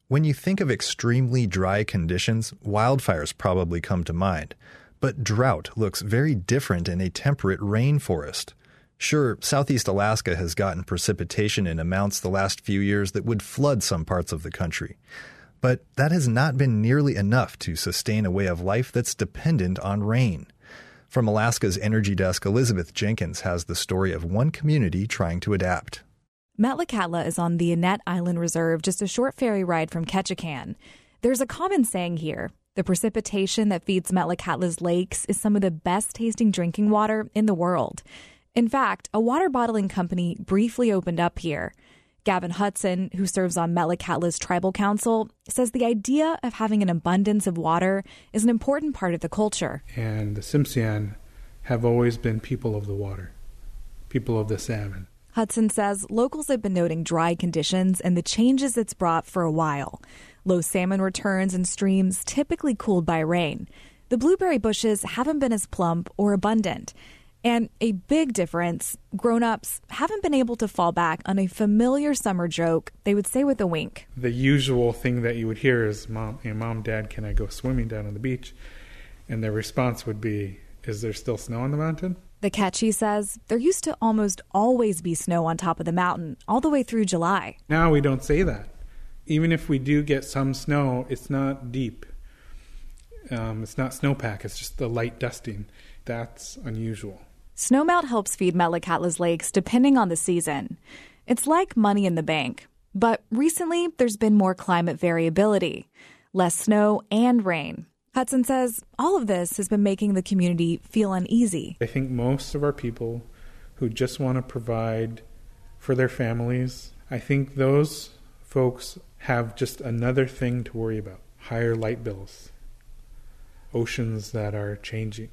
When you think of extremely dry conditions, wildfires probably come to mind. But drought looks very different in a temperate rainforest. Sure, Southeast Alaska has gotten precipitation in amounts the last few years that would flood some parts of the country. But that has not been nearly enough to sustain a way of life that's dependent on rain. From Alaska's Energy Desk, Elizabeth Jenkins has the story of one community trying to adapt. Metlakatla is on the Annette Island Reserve, just a short ferry ride from Ketchikan. There's a common saying here: the precipitation that feeds Metlakatla's lakes is some of the best tasting drinking water in the world. In fact, a water bottling company briefly opened up here. Gavin Hudson, who serves on Metlakatla's tribal council, says the idea of having an abundance of water is an important part of the culture. And the Tsimshian have always been people of the water, people of the salmon. Hudson says locals have been noting dry conditions and the changes it's brought for a while. Low salmon returns and streams typically cooled by rain. The blueberry bushes haven't been as plump or abundant. And a big difference, grown-ups haven't been able to fall back on a familiar summer joke they would say with a wink. The usual thing that you would hear is, Mom, Dad, can I go swimming down on the beach? And their response would be, is there still snow on the mountain? The Ketchi says there used to almost always be snow on top of the mountain all the way through July. Now we don't say that. Even if we do get some snow, it's not deep. It's not snowpack, it's just the light dusting. That's unusual. Snowmelt helps feed Metlakatla's lakes depending on the season. It's like money in the bank. But recently, there's been more climate variability, less snow and rain. Hudson says all of this has been making the community feel uneasy. I think most of our people who just want to provide for their families, I think those folks have just another thing to worry about: higher light bills, oceans that are changing,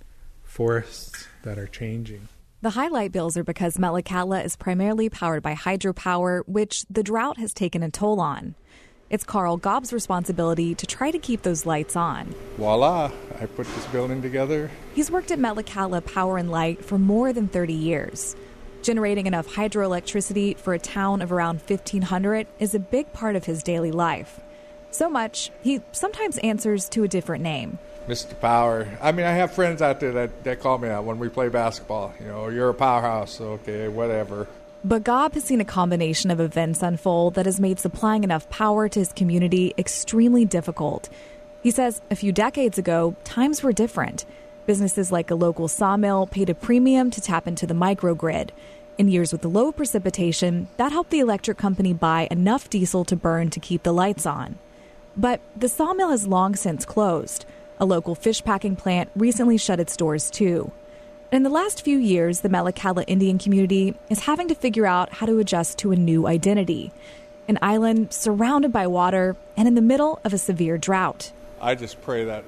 forests that are changing. The high light bills are because Metlakatla is primarily powered by hydropower, which the drought has taken a toll on. It's Carl Gobb's responsibility to try to keep those lights on. Voila, I put this building together. He's worked at Metlakatla Power and Light for more than 30 years. Generating enough hydroelectricity for a town of around 1,500 is a big part of his daily life. So much, he sometimes answers to a different name. Mr. Power. I mean, I have friends out there that call me out when we play basketball. You know, you're a powerhouse, okay, whatever. But Gobb has seen a combination of events unfold that has made supplying enough power to his community extremely difficult. He says a few decades ago, times were different. Businesses like a local sawmill paid a premium to tap into the microgrid. In years with low precipitation, that helped the electric company buy enough diesel to burn to keep the lights on. But the sawmill has long since closed. A local fish packing plant recently shut its doors too. In the last few years, the Metlakatla Indian community is having to figure out how to adjust to a new identity. An island surrounded by water and in the middle of a severe drought. I just pray that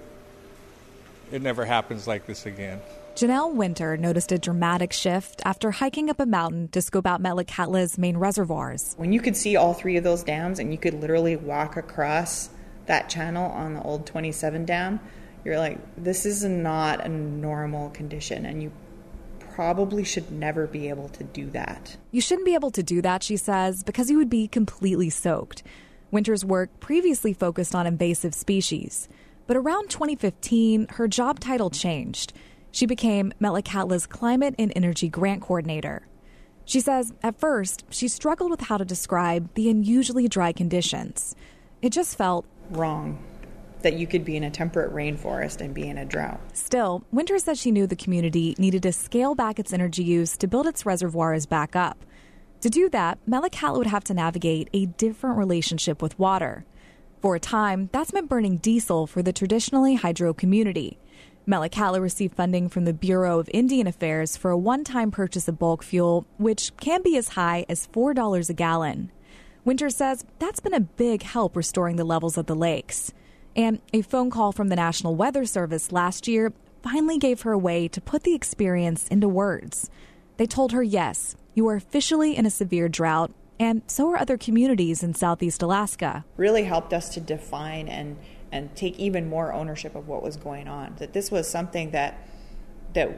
it never happens like this again. Janelle Winter noticed a dramatic shift after hiking up a mountain to scope out Metlakatla's main reservoirs. When you could see all three of those dams and you could literally walk across that channel on the old 27 dam, you're like, this is not a normal condition, and you probably should never be able to do that. You shouldn't be able to do that, she says, because you would be completely soaked. Winter's work previously focused on invasive species. But around 2015, her job title changed. She became Metlakatla's Climate and Energy Grant Coordinator. She says, at first, she struggled with how to describe the unusually dry conditions. It just felt wrong that you could be in a temperate rainforest and be in a drought. Still, Winter says she knew the community needed to scale back its energy use to build its reservoirs back up. To do that, Metlakatla would have to navigate a different relationship with water. For a time, that's meant burning diesel for the traditionally hydro community. Metlakatla received funding from the Bureau of Indian Affairs for a one-time purchase of bulk fuel, which can be as high as $4 a gallon. Winter says that's been a big help restoring the levels of the lakes. And a phone call from the National Weather Service last year finally gave her a way to put the experience into words. They told her, yes, you are officially in a severe drought, and so are other communities in Southeast Alaska. Really helped us to define and take even more ownership of what was going on. That this was something that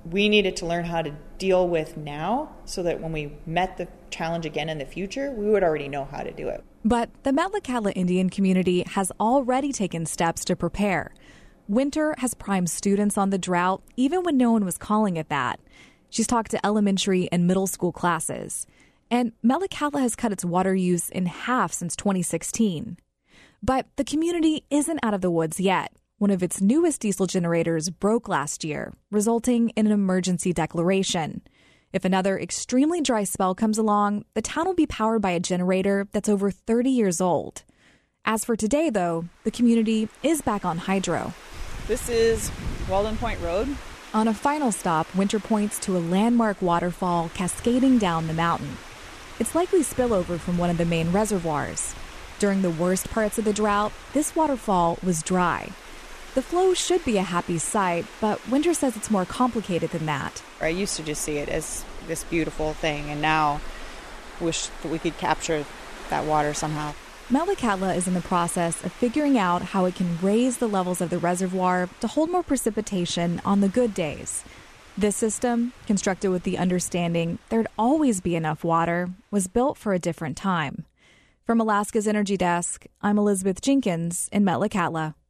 we needed to learn how to deal with now so that when we met the challenge again in the future, we would already know how to do it. But the Metlakatla Indian community has already taken steps to prepare. Winter has primed students on the drought, even when no one was calling it that. She's talked to elementary and middle school classes. And Metlakatla has cut its water use in half since 2016. But the community isn't out of the woods yet. One of its newest diesel generators broke last year, resulting in an emergency declaration. If another extremely dry spell comes along, the town will be powered by a generator that's over 30 years old. As for today, though, the community is back on hydro. This is Walden Point Road. On a final stop, Winter points to a landmark waterfall cascading down the mountain. It's likely spillover from one of the main reservoirs. During the worst parts of the drought, this waterfall was dry. The flow should be a happy sight, but Winter says it's more complicated than that. I used to just see it as this beautiful thing, and now wish that we could capture that water somehow. Metlakatla is in the process of figuring out how it can raise the levels of the reservoir to hold more precipitation on the good days. This system, constructed with the understanding there'd always be enough water, was built for a different time. From Alaska's Energy Desk, I'm Elizabeth Jenkins in Metlakatla.